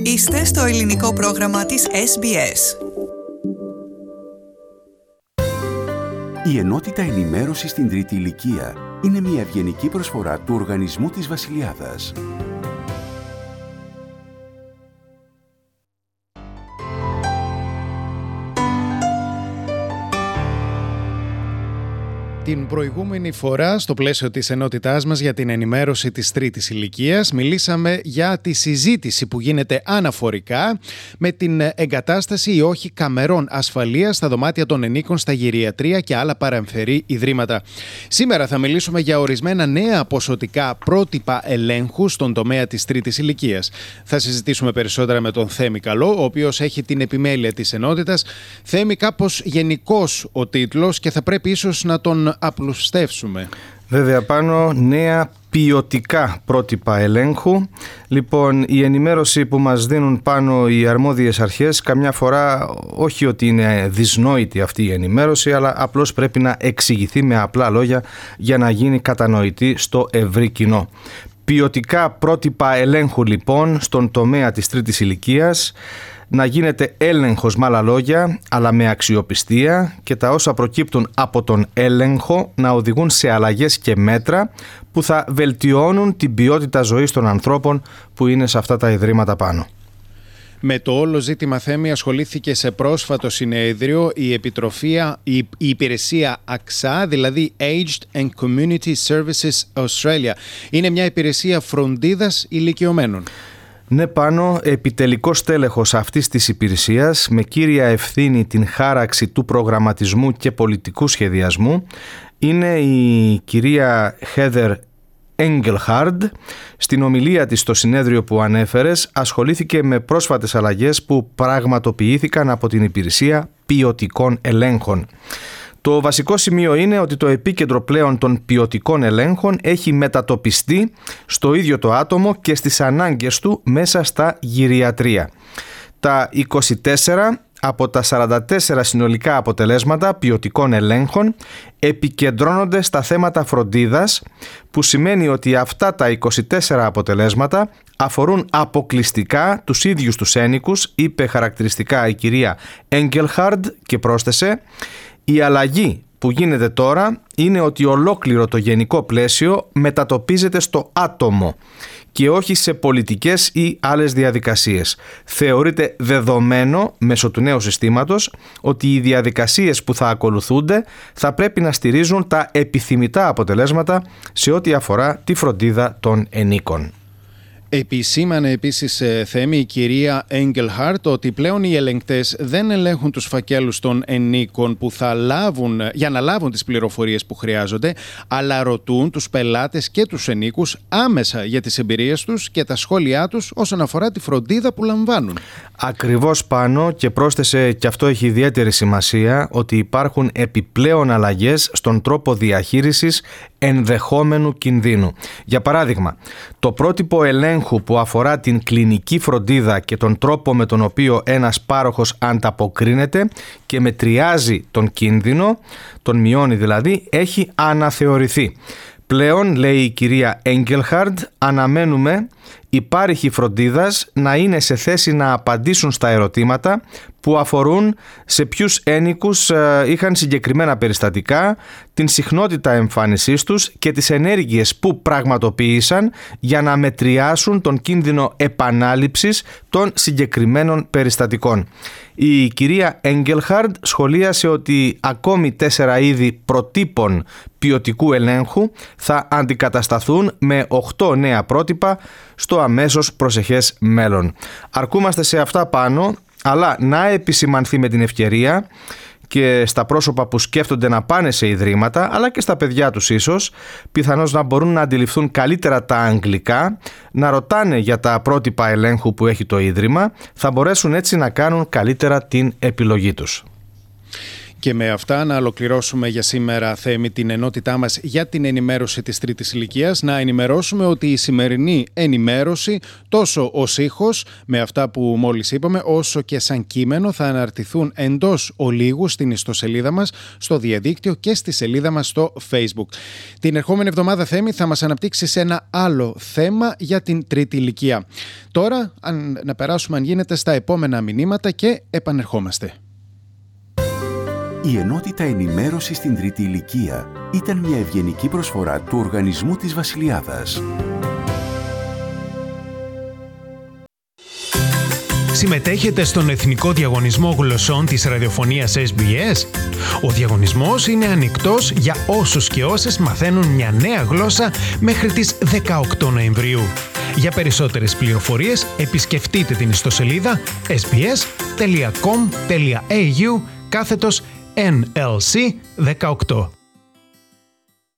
Είστε στο ελληνικό πρόγραμμα της SBS. Η Ενότητα Ενημέρωσης στην Τρίτη Ηλικία είναι μια ευγενική προσφορά του Οργανισμού της Βασιλιάδας. Την προηγούμενη φορά, στο πλαίσιο της ενότητάς μας για την ενημέρωση της τρίτης ηλικίας, μιλήσαμε για τη συζήτηση που γίνεται αναφορικά με την εγκατάσταση ή όχι καμερών ασφαλείας στα δωμάτια των ενίκων, στα γυριατρία και άλλα παρεμφερή ιδρύματα. Σήμερα θα μιλήσουμε για ορισμένα νέα ποσοτικά πρότυπα ελέγχου στον τομέα της τρίτης ηλικίας. Θα συζητήσουμε περισσότερα με τον Θέμη Καλό, ο οποίος έχει την επιμέλεια της ενότητας. Θέμη, κάπως γενικός ο τίτλος και θα πρέπει ίσως να τον απλουστεύσουμε. Βέβαια, πάνω νέα ποιοτικά πρότυπα ελέγχου. Λοιπόν, η ενημέρωση που μας δίνουν πάνω οι αρμόδιες αρχές, καμιά φορά όχι ότι είναι δυσνόητη αυτή η ενημέρωση, αλλά απλώς πρέπει να εξηγηθεί με απλά λόγια για να γίνει κατανοητή στο ευρύ κοινό. Ποιοτικά πρότυπα ελέγχου λοιπόν στον τομέα της τρίτης ηλικίας, να γίνεται έλεγχος με άλλα λόγια, αλλά με αξιοπιστία, και τα όσα προκύπτουν από τον έλεγχο να οδηγούν σε αλλαγές και μέτρα που θα βελτιώνουν την ποιότητα ζωής των ανθρώπων που είναι σε αυτά τα ιδρύματα πάνω. Με το όλο ζήτημα, Θέμη, ασχολήθηκε σε πρόσφατο συνέδριο η υπηρεσία AXA, δηλαδή Aged and Community Services Australia. Είναι μια υπηρεσία φροντίδας ηλικιωμένων. Ναι, πάνω επιτελικός τέλεχος αυτής της υπηρεσίας, με κύρια ευθύνη την χάραξη του προγραμματισμού και πολιτικού σχεδιασμού, είναι η κυρία Heather Engelhard. Στην ομιλία της στο συνέδριο που ανέφερες, ασχολήθηκε με πρόσφατες αλλαγές που πραγματοποιήθηκαν από την υπηρεσία ποιοτικών ελέγχων. Το βασικό σημείο είναι ότι το επίκεντρο πλέον των ποιοτικών ελέγχων έχει μετατοπιστεί στο ίδιο το άτομο και στις ανάγκες του μέσα στα γυριατρία. Τα 24 από τα 44 συνολικά αποτελέσματα ποιοτικών ελέγχων επικεντρώνονται στα θέματα φροντίδας, που σημαίνει ότι αυτά τα 24 αποτελέσματα αφορούν αποκλειστικά τους ίδιους τους ένοικους, είπε χαρακτηριστικά η κυρία Engelhard και πρόσθεσε: η αλλαγή που γίνεται τώρα είναι ότι ολόκληρο το γενικό πλαίσιο μετατοπίζεται στο άτομο και όχι σε πολιτικές ή άλλες διαδικασίες. Θεωρείται δεδομένο μέσω του νέου συστήματος ότι οι διαδικασίες που θα ακολουθούνται θα πρέπει να στηρίζουν τα επιθυμητά αποτελέσματα σε ό,τι αφορά τη φροντίδα των ενίκων. Επισήμανε επίσης, Θέμη, η κυρία Engelhard ότι πλέον οι ελεγκτές δεν ελέγχουν τους φακέλους των ενίκων που θα λάβουν, για να λάβουν τις πληροφορίες που χρειάζονται, αλλά ρωτούν τους πελάτες και τους ενίκους άμεσα για τις εμπειρίες τους και τα σχόλιά τους όσον αφορά τη φροντίδα που λαμβάνουν. Ακριβώς, πάνω, και πρόσθεσε, και αυτό έχει ιδιαίτερη σημασία, ότι υπάρχουν επιπλέον αλλαγές στον τρόπο διαχείρισης ενδεχόμενου κινδύνου. Για παράδειγμα, το πρότυπο ελέγχου που αφορά την κλινική φροντίδα και τον τρόπο με τον οποίο ένας πάροχος ανταποκρίνεται και μετριάζει τον κίνδυνο, τον μειώνει δηλαδή, έχει αναθεωρηθεί. Πλέον, λέει η κυρία Engelhard, αναμένουμε οι πάροχοι φροντίδας να είναι σε θέση να απαντήσουν στα ερωτήματα που αφορούν σε ποιους ένοικους είχαν συγκεκριμένα περιστατικά, την συχνότητα εμφάνισής τους και τις ενέργειες που πραγματοποίησαν για να μετριάσουν τον κίνδυνο επανάληψης των συγκεκριμένων περιστατικών. Η κυρία Engelhard σχολίασε ότι ακόμη 4 είδη προτύπων ποιοτικού ελέγχου θα αντικατασταθούν με 8 νέα πρότυπα στο αμέσως προσεχές μέλλον. Αρκούμαστε σε αυτά πάνω, αλλά να επισημανθεί με την ευκαιρία και στα πρόσωπα που σκέφτονται να πάνε σε ιδρύματα, αλλά και στα παιδιά τους ίσως, πιθανώς να μπορούν να αντιληφθούν καλύτερα τα αγγλικά, να ρωτάνε για τα πρότυπα ελέγχου που έχει το ίδρυμα, θα μπορέσουν έτσι να κάνουν καλύτερα την επιλογή τους. Και με αυτά να ολοκληρώσουμε για σήμερα, Θέμη, την ενότητά μας για την ενημέρωση της τρίτης ηλικίας. Να ενημερώσουμε ότι η σημερινή ενημέρωση, τόσο ως ήχος με αυτά που μόλις είπαμε, όσο και σαν κείμενο, θα αναρτηθούν εντός ολίγου στην ιστοσελίδα μας, στο διαδίκτυο και στη σελίδα μας στο Facebook. Την ερχόμενη εβδομάδα, Θέμη, θα μας αναπτύξεις ένα άλλο θέμα για την τρίτη ηλικία. Τώρα, να περάσουμε αν γίνεται στα επόμενα μηνύματα και επανερχόμαστε. Η ενότητα ενημέρωση στην τρίτη ηλικία ήταν μια ευγενική προσφορά του Οργανισμού της Βασιλιάδας. Συμμετέχετε στον Εθνικό Διαγωνισμό Γλωσσών της ραδιοφωνίας SBS? Ο διαγωνισμός είναι ανοιχτός για όσους και όσες μαθαίνουν μια νέα γλώσσα μέχρι τις 18 Νοεμβρίου. Για περισσότερες πληροφορίες επισκεφτείτε την ιστοσελίδα sbs.com.au/NLC 18.